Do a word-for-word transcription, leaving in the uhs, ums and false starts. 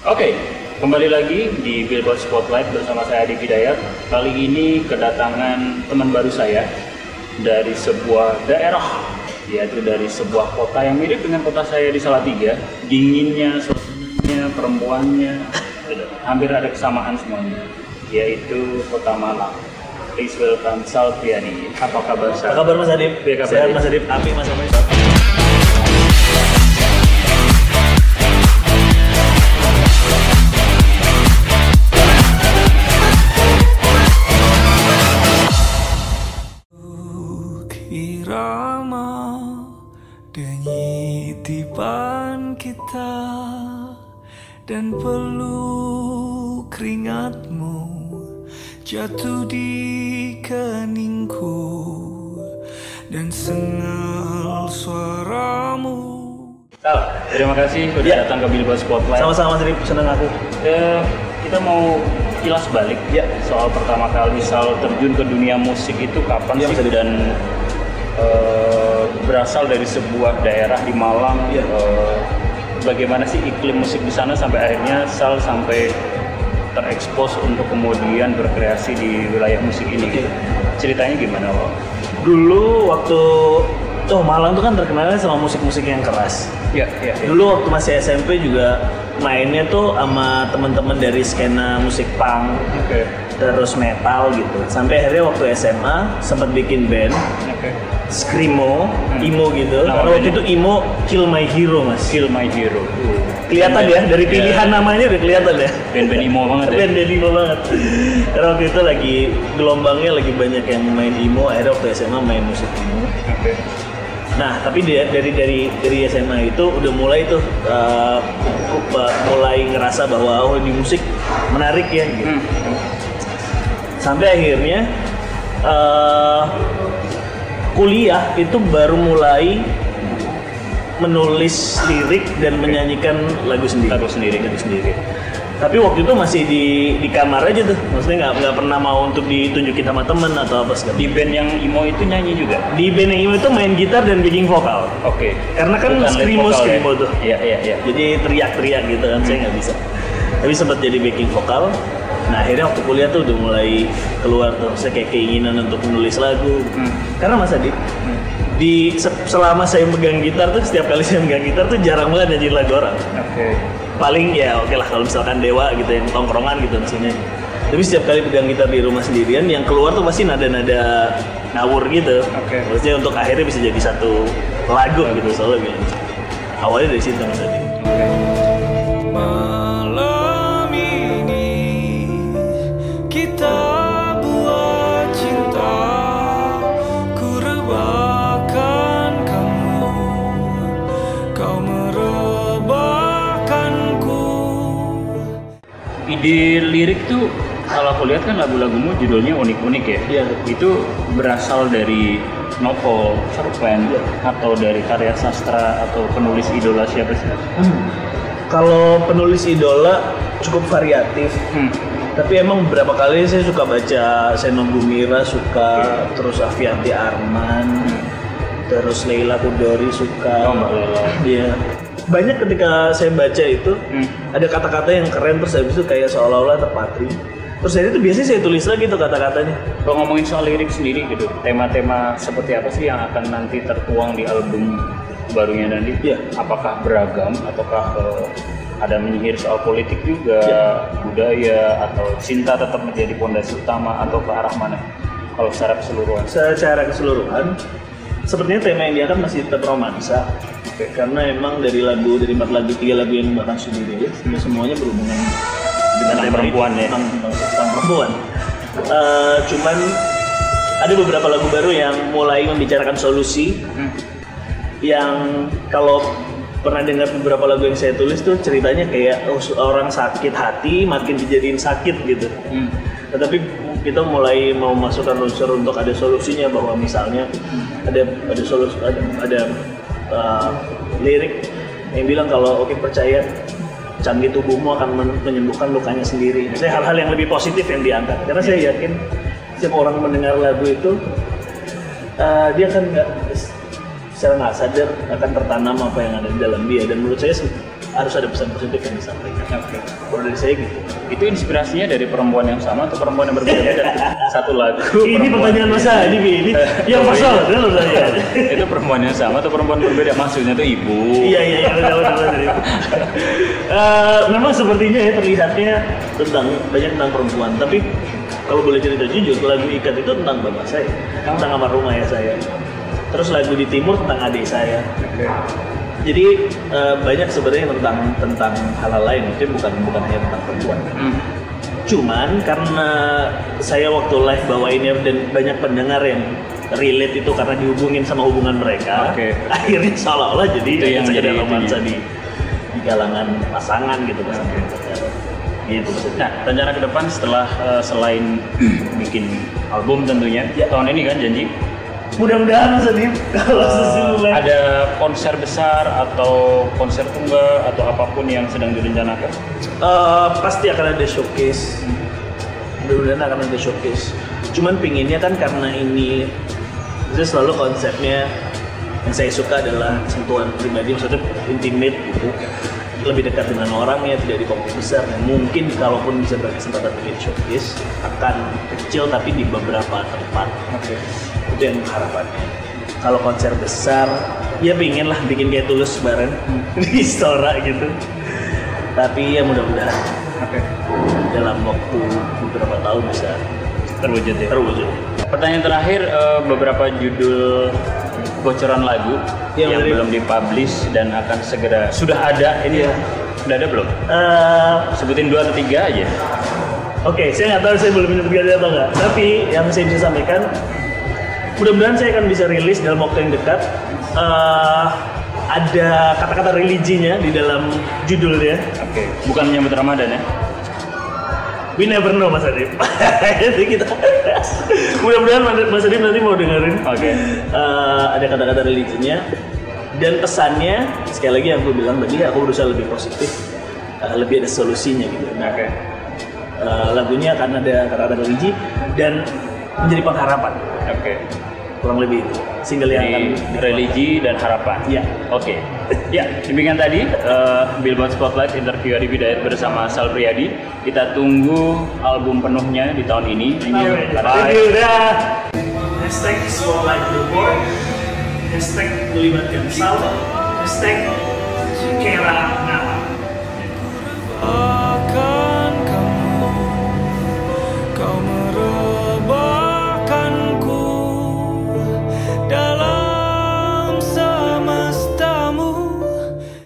Oke, kembali lagi di Billboard Spotlight bersama saya Adi Hidayat. Kali ini kedatangan teman baru saya dari sebuah daerah, yaitu dari sebuah kota yang mirip dengan kota saya di Salatiga. Dinginnya, suasananya, perempuannya, hampir ada kesamaan semuanya, yaitu kota Malang. Please welcome Sal Priadi. Apa kabar Sal? Apa kabar Mas Adip? Ya, kabar Sehat Adip. Mas Adip, api Mas Adip. Irama denyi tiban kita dan peluk keringatmu jatuh di keningku dan sengal suaramu. Sal, terima kasih sudah Ya. datang ke Billboard Spotlight. Sama-sama Mas Adip, senang aku. Eh, kita mau kilas balik Ya. soal pertama kali Sal terjun ke dunia musik itu kapan Ya, sih, Mas Adip. dan eh, berasal dari sebuah daerah di Malang. Ya. Eh, bagaimana sih iklim musik di sana sampai akhirnya Sal sampai terekspos untuk kemudian berkreasi di wilayah musik ini? Oke. Ceritanya gimana, Wak? Dulu waktu Oh Malang tuh kan terkenalnya sama musik-musik yang keras. Ya, ya, ya. Dulu waktu masih S M P juga mainnya tuh sama teman-teman dari skena musik punk, Oke, terus metal gitu. Sampai akhirnya waktu S M A sempat bikin band oke. screamo, Hmm. emo gitu. Nama Karena waktu bandnya? itu emo Kill My Hero Mas. Kill My Hero. Kelihatan ya dari pilihan namanya udah kelihatan ya. Band-band emo banget ya. Band emo banget. Karena waktu itu lagi gelombangnya lagi banyak yang main emo. Akhirnya waktu S M A main musik emo. Oke. Nah, tapi dari dari dari, dari S M A itu udah mulai tuh uh, mulai ngerasa bahwa oh di musik menarik ya gitu. Hmm. Sampai akhirnya uh, kuliah itu baru mulai menulis lirik dan menyanyikan lagu sendiri. Lagu sendiri. Lagu sendiri. Tapi waktu itu masih di di kamar aja tuh, maksudnya nggak nggak pernah mau untuk ditunjukin sama temen atau apa segala. Di band yang emo itu nyanyi juga? Di band yang itu main gitar dan backing vokal. Oke. Karena kan Bukan lead screamo vokal screamo ya? tuh. Iya, iya, iya. Jadi teriak-teriak gitu kan, saya nggak bisa. Tapi sempat jadi backing vokal. Nah akhirnya waktu kuliah tuh udah mulai keluar tuh, saya kayak keinginan untuk menulis lagu. Hmm. Karena Mas Adip, di se- selama saya megang gitar tuh, setiap kali saya megang gitar tuh jarang banget nyanyiin lagu orang. Oke. Paling ya oke lah kalau misalkan Dewa gitu yang tongkrongan gitu maksudnya. Tapi setiap kali pegang gitar di rumah sendirian, yang keluar tuh pasti nada-nada ngawur gitu. Oke. Maksudnya untuk akhirnya bisa jadi satu lagu gitu soalnya bilang. Awalnya dari situ Mas Adip. Oke. Malam ini kita buat cinta, ku rebahkan kamu, kau merebahkanku. Ide lirik tuh kalau aku lihat kan lagu-lagumu judulnya unik-unik ya. Iya. Itu berasal dari novel, cerpen, Iya. atau dari karya sastra atau penulis idola siapa sih? Kalau penulis idola cukup variatif. Hmm. Tapi emang beberapa kali saya suka baca Seno Gumira, suka terus Afianti Arman, terus Leila Kudori suka. Oh, Mbak Leila. Iya. Banyak ketika saya baca itu Hmm. ada kata-kata yang keren terus habis itu kayak seolah-olah terpatri. Terus dari itu biasanya saya tulis lagi tuh kata-katanya. Kalau ngomongin soal lirik sendiri gitu, tema-tema seperti apa sih yang akan nanti tertuang di album barunya nanti? Iya. Apakah beragam ataukah eh, ada menyihir soal politik juga, Iya. budaya, atau cinta tetap menjadi pondasi utama, atau ke arah mana? Kalau secara keseluruhan. Secara keseluruhan, sepertinya tema yang diangkat masih tetap romansa. Oke. Karena emang dari lagu, dari empat lagu, tiga lagu yang bahkan sudah dirilis, itu semuanya berhubungan dengan Tentang tema perempuan itu, ya? tentang, tentang, tentang perempuan. Eh, cuman ada beberapa lagu baru yang mulai membicarakan solusi, Hmm. yang kalau pernah dengar beberapa lagu yang saya tulis tuh ceritanya kayak oh, orang sakit hati makin dijadiin sakit gitu. Hmm. Tetapi kita mulai mau masukkan unsur untuk ada solusinya, bahwa misalnya ada ada solusi ada, ada uh, lirik yang bilang kalau oke percaya canggih tubuhmu akan men- menyembuhkan lukanya sendiri. Saya hal-hal yang lebih positif yang diangkat karena saya yakin setiap orang mendengar lagu itu uh, dia akan nggak secara nggak sadar akan tertanam apa yang ada di dalam dia, dan menurut saya harus ada pesan positif yang disampaikan. Oke. Kalau dari saya gitu. Itu inspirasinya dari perempuan yang sama atau perempuan yang berbeda dan satu lagu? Ini pertanyaan masa ini Bi. Ini yang personal dulu saya. Itu perempuan yang sama atau perempuan berbeda? Maksudnya tuh ibu. Iya iya iya benar benar benar. Uh, memang sepertinya ya terlihatnya tentang banyak tentang perempuan, tapi kalau boleh cerita jujur, lagu Ikat itu tentang bapak saya, tentang almarhum ayah saya. Terus lagu Di Timur tentang adik saya. Oke. Jadi uh, banyak sebenarnya tentang tentang hal-hal lain, mungkin bukan bukan hanya tentang perempuan. Hmm. Cuman karena saya waktu live bawainnya dan banyak pendengar yang relate itu karena dihubungin sama hubungan mereka, Oke. akhirnya seolah-olah jadi Itu yang sekedar jadi romansa itunya. di di kalangan pasangan gitu kan. Gitu maksudnya. Nah, rencana ke depan setelah uh, selain bikin album tentunya, Ya. tahun ini kan janji Mudah-mudahan Mas Adib kalau sesuai ada konser besar atau konser tunggal atau apapun yang sedang direncanakan. Eh, pasti akan ada showcase. Mudah-mudahan akan ada showcase. Cuman pinginnya kan karena ini, saya selalu konsepnya yang saya suka adalah sentuhan pribadi, maksudnya intimate gitu, lebih dekat dengan orangnya, tidak di komplek besar. Dan mungkin kalaupun bisa berkesempatan bikin showcase akan kecil tapi di beberapa tempat. Oke. Itu yang harapannya. Kalau konser besar, ya pingin lah bikin kayak Tulus bareng di Istora gitu. Tapi ya mudah-mudahan Oke. dalam waktu beberapa tahun bisa Terwujud ya. terwujud. Pertanyaan terakhir, eh, beberapa judul bocoran lagu Yang yang dari- belum dipublish dan akan segera sudah ada ini Iya. sudah ada belum? Eh, Sebutin dua atau tiga aja. Oke, saya nggak tahu saya belum menyebut ganti atau nggak. Tapi yang saya bisa sampaikan, mudah-mudahan saya akan bisa rilis dalam waktu yang dekat. Eh, ada kata-kata religinya di dalam judulnya. Oke. Bukan menyambut Ramadan ya? We never know Mas Adib. Jadi kita mudah-mudahan Mas Adib nanti mau dengerin. Oke. Eh, ada kata-kata religinya dan pesannya sekali lagi yang aku bilang tadi, aku berusaha lebih positif, eh, lebih ada solusinya gitu. Nah, Oke. eh, lagunya akan ada kata-kata religi dan menjadi pengharapan, Oke. kurang lebih itu single yang akan Jadi religi dan harapan. Iya. Oke. Ya, demikian tadi eh, Billboard Spotlight interview Adi Bidayat bersama Sal Priadi. Kita tunggu album penuhnya di tahun ini. Thank Bye. you, dah. Hashtag Spotlight Billboard, hashtag melibatkan Sal, hashtag Kera Nah.